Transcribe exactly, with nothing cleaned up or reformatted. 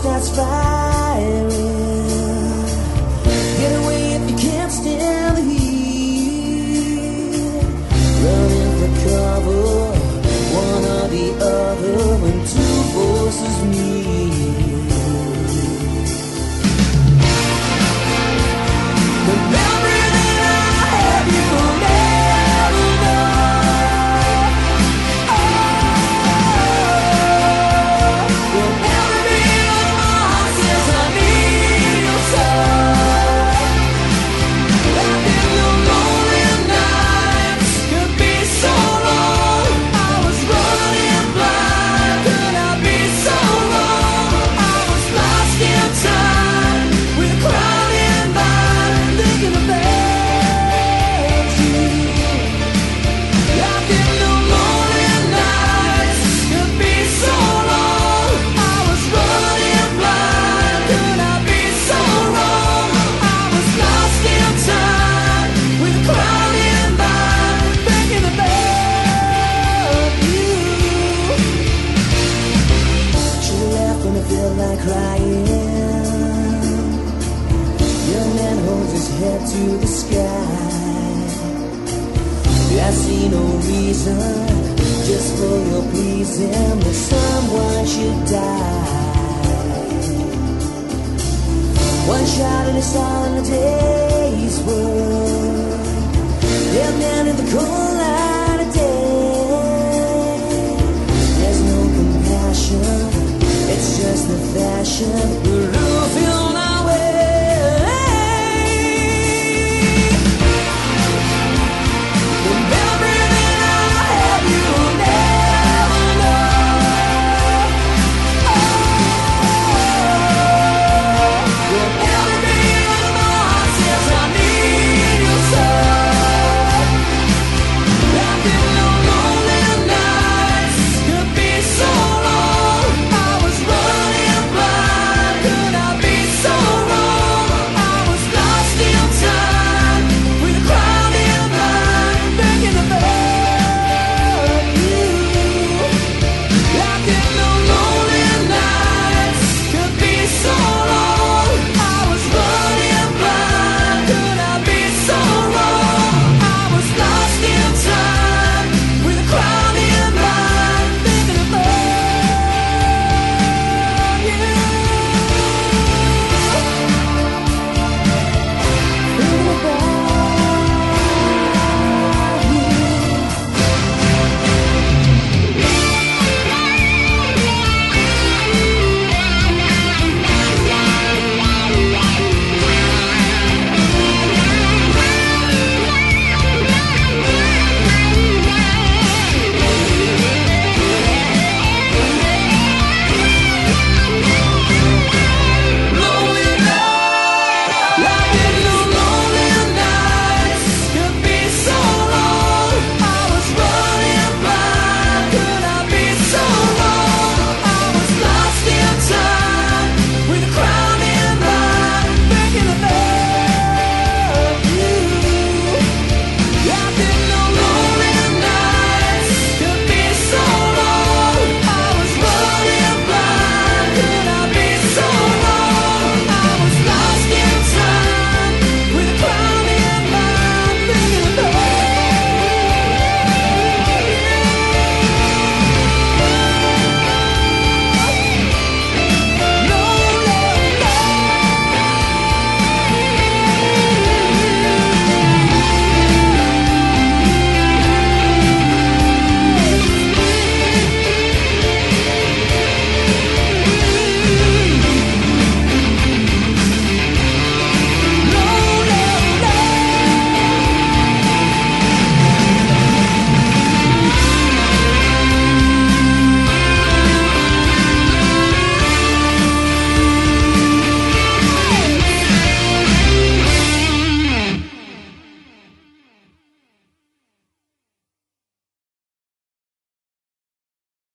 starts firing. Get away if you can't stand the heat. Running for cover, one or the other, when two forces meet. The memory that I have, you will never know. Oh, will never be on my heart since I need your soul. I've been the lonely nights, could be so long. I was running blind, could I be so wrong? I was lost in time, with a crowded mind, thinking about you. I've been the lonely nights, could be so long. I was running blind, could I be so wrong? I was lost in time, with a crowded mind, thinking about you. Should've left when I felt like crying. Young man holds his head to the sky. I see no reason, just for your pleasing, that someone should die. One shot and it's all in a day's work. Dead man in the cold light of day. There's no compassion, it's just the fashion. We're losing